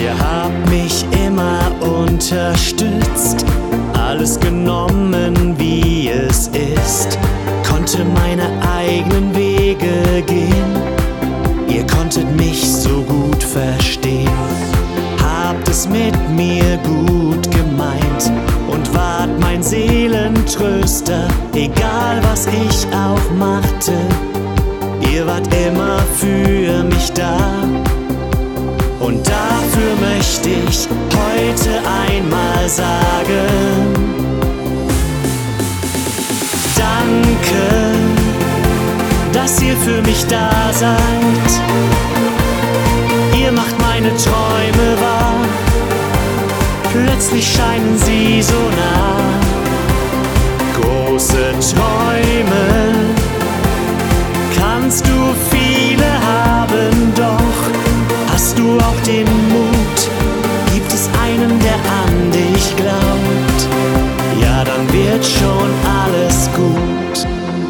Ihr habt mich immer unterstützt, alles genommen, wie es ist, konnte meine eigenen Wege gehen. Ihr konntet mich so gut verstehen, habt es mit mir gut gemeint und wart mein Seelentröster, egal was ich auch machte. Ihr wart immer für mich da. Und dafür möchte ich heute einmal sagen: Danke, dass ihr für mich da seid. Ihr macht meine Träume wahr. Plötzlich scheinen sie so nah. Große Träume kannst du viele haben, doch hast du auch den Mut? Gibt es einen, der an dich glaubt? Ja, dann wird schon alles gut.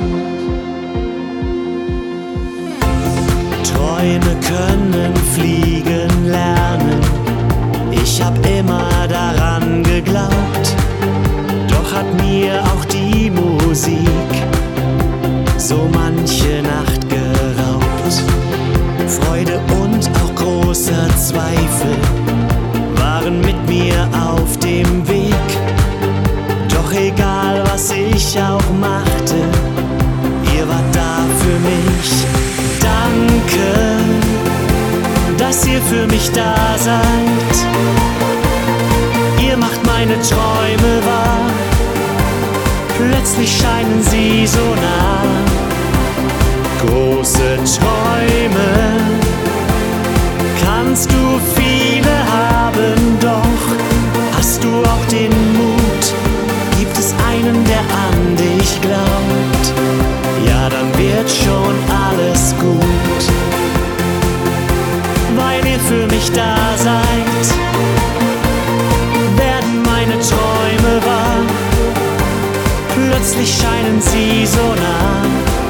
Träume können fliegen lernen. Ich hab immer daran geglaubt, doch hat mir auch die Musik so manche Nacht geraubt. Freude und auch großer Zweifel waren mit mir auf dem Weg. Doch egal was ich auch machte, ihr wart da für mich. Danke, dass ihr für mich da seid. Ihr macht meine Träume wahr. Plötzlich scheinen sie so nah. Große Träume kannst du viele haben, doch hast du auch den Mut? Gibt es einen, der an dich glaubt? Ja, dann wird schon alles gut. Weil ihr für mich da seid, werden meine Träume wahr. Plötzlich scheinen sie so nah.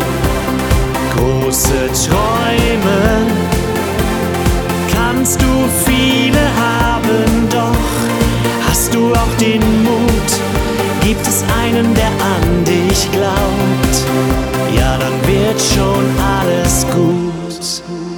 Große Träume kannst du viele haben, doch hast du auch den Mut? Gibt es einen, der an dich glaubt? Ja, dann wird schon alles gut.